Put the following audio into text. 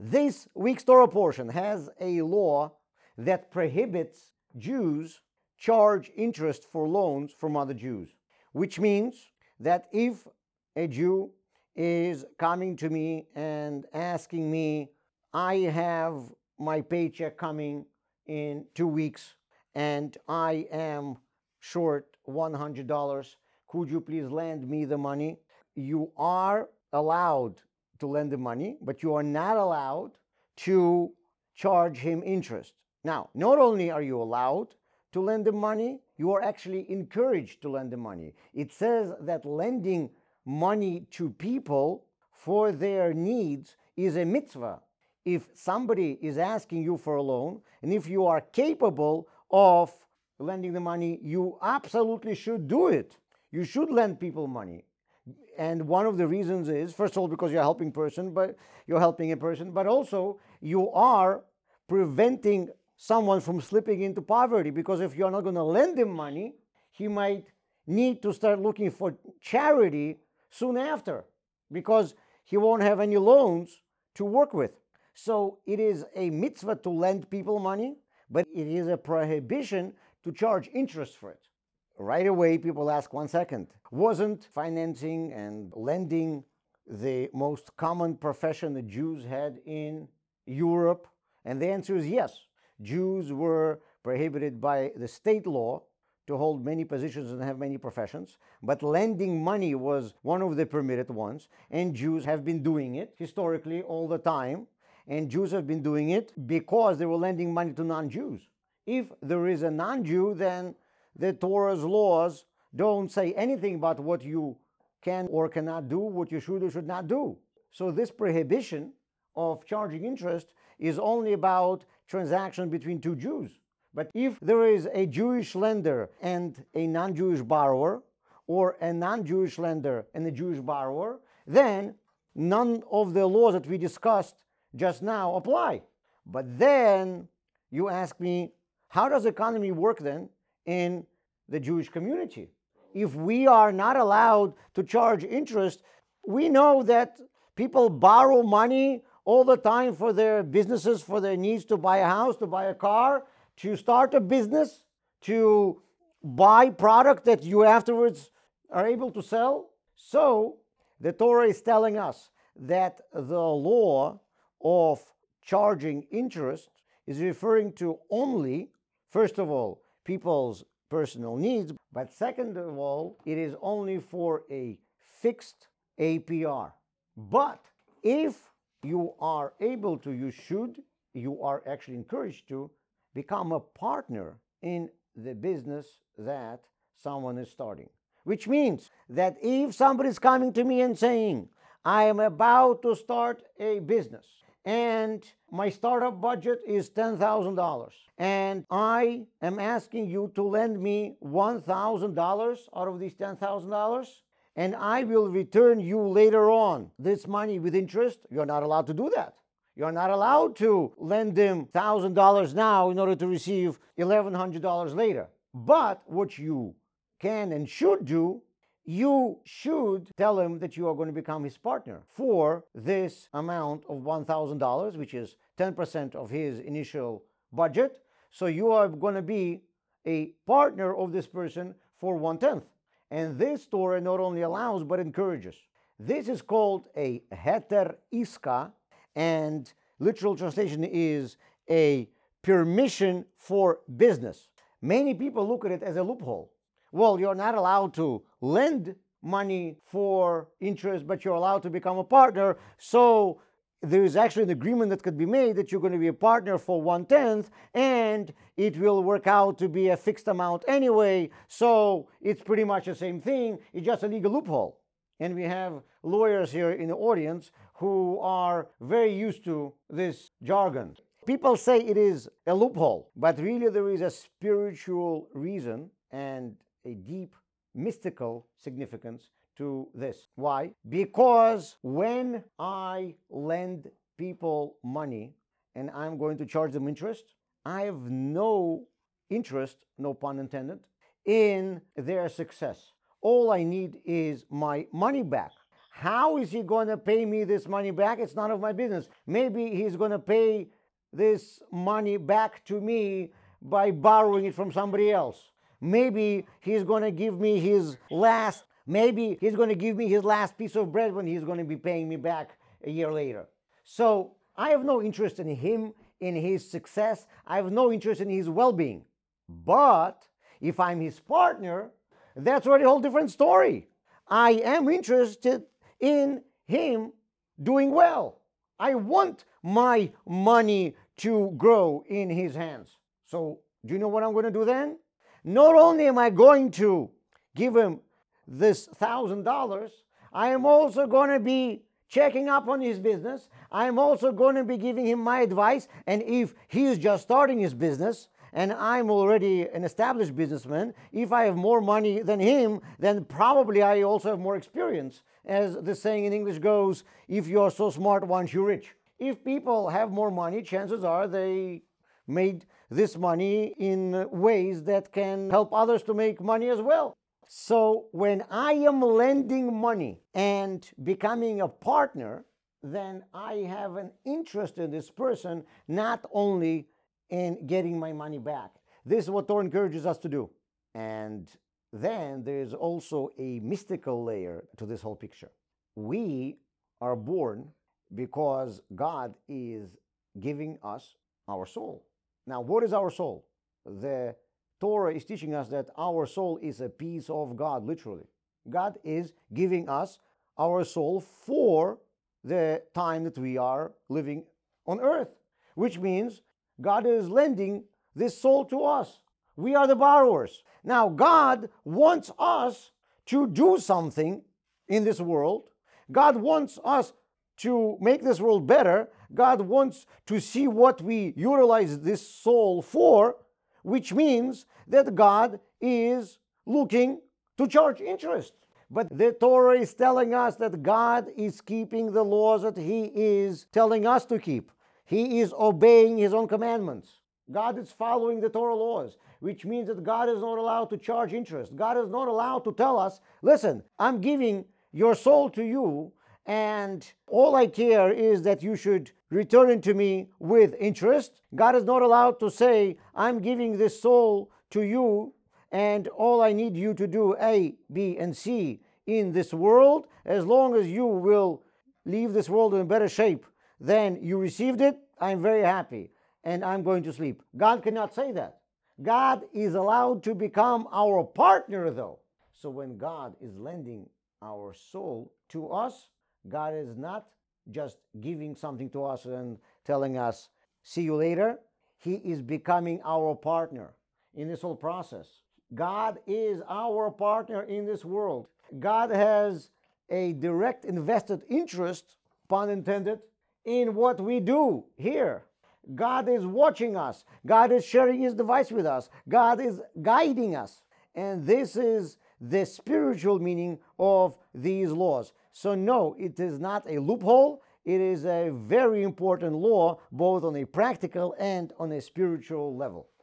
This week's Torah portion has a law that prohibits Jews charge interest for loans from other Jews, which means that if a Jew is coming to me and asking me, I have my paycheck coming in 2 weeks and I am short $100, could you please lend me the money? You are allowed to lend the money, but you are not allowed to charge him interest. Now, not only are you allowed to lend the money, you are actually encouraged to lend the money. It says that lending money to people for their needs is a mitzvah. If somebody is asking you for a loan, and if you are capable of lending the money, you absolutely should do it. You should lend people money. And one of the reasons is, first of all, because you're helping a person, but also you are preventing someone from slipping into poverty, because if you're not going to lend him money, he might need to start looking for charity soon after, because he won't have any loans to work with. So it is a mitzvah to lend people money, but it is a prohibition to charge interest for it. Right away, people ask, 1 second, wasn't financing and lending the most common profession that Jews had in Europe? And the answer is yes. Jews were prohibited by the state law to hold many positions and have many professions, but lending money was one of the permitted ones, and Jews have been doing it historically all the time, and Jews have been doing it because they were lending money to non-Jews. If there is a non-Jew, then the Torah's laws don't say anything about what you can or cannot do, what you should or should not do. So this prohibition of charging interest is only about transactions between two Jews. But if there is a Jewish lender and a non-Jewish borrower, or a non-Jewish lender and a Jewish borrower, then none of the laws that we discussed just now apply. But then you ask me, how does economy work then in the Jewish community? If we are not allowed to charge interest, we know that people borrow money all the time for their businesses, for their needs to buy a house, to buy a car, to start a business, to buy product that you afterwards are able to sell. So the Torah is telling us that the law of charging interest is referring to only, first of all, people's personal needs, but second of all, it is only for a fixed APR. But if you are able to, you are actually encouraged to become a partner in the business that someone is starting. Which means that if somebody is coming to me and saying, I am about to start a business and my startup budget is $10,000 and I am asking you to lend me $1,000 out of these $10,000, and I will return you later on this money with interest, you're not allowed to do that. You're not allowed to lend them $1,000 now in order to receive $1,100 later. But what you can and should do, you should tell him that you are going to become his partner for this amount of $1,000, which is 10% of his initial budget. So you are going to be a partner of this person for 1/10. And this Torah not only allows but encourages. This is called a heter iska, and literal translation is a permission for business. Many people look at it as a loophole. Well, you're not allowed to lend money for interest, but you're allowed to become a partner. So there is actually an agreement that could be made that you're going to be a partner for 1/10, and it will work out to be a fixed amount anyway. So it's pretty much the same thing. It's just a legal loophole. And we have lawyers here in the audience who are very used to this jargon. People say it is a loophole, but really there is a spiritual reason and a deep mystical significance to this. Why? Because when I lend people money and I'm going to charge them interest, I have no interest, no pun intended, in their success. All I need is my money back. How is he going to pay me this money back? It's none of my business. Maybe he's going to pay this money back to me by borrowing it from somebody else. Maybe he's going to give me his last piece of bread when he's going to be paying me back a year later. So I have no interest in him, in his success. I have no interest in his well-being. But if I'm his partner, that's already a whole different story. I am interested in him doing well. I want my money to grow in his hands. So do you know what I'm going to do then? Not only am I going to give him this $1,000, I am also going to be checking up on his business. I am also going to be giving him my advice. And if he is just starting his business and I'm already an established businessman, if I have more money than him, then probably I also have more experience. As the saying in English goes, if you're so smart, why aren't you rich? If people have more money, chances are they made this money in ways that can help others to make money as well. So when I am lending money and becoming a partner, then I have an interest in this person, not only in getting my money back. This is what Torah encourages us to do. And then there's also a mystical layer to this whole picture. We are born because God is giving us our soul. Now, what is our soul? The Torah is teaching us that our soul is a piece of God, literally. God is giving us our soul for the time that we are living on earth, which means God is lending this soul to us. We are the borrowers. Now, God wants us to do something in this world. God wants us to make this world better. God wants to see what we utilize this soul for, which means that God is looking to charge interest. But the Torah is telling us that God is keeping the laws that He is telling us to keep. He is obeying His own commandments. God is following the Torah laws, which means that God is not allowed to charge interest. God is not allowed to tell us, listen, I'm giving your soul to you, and all I care is that you should return it to me with interest. God is not allowed to say, I'm giving this soul to you, and all I need you to do A, B, and C in this world. As long as you will leave this world in better shape than you received it, I'm very happy, and I'm going to sleep. God cannot say that. God is allowed to become our partner, though. So when God is lending our soul to us, God is not just giving something to us and telling us, see you later. He is becoming our partner in this whole process. God is our partner in this world. God has a direct invested interest, pun intended, in what we do here. God is watching us. God is sharing His device with us. God is guiding us. And this is the spiritual meaning of these laws. So no, it is not a loophole. It is a very important law, both on a practical and on a spiritual level.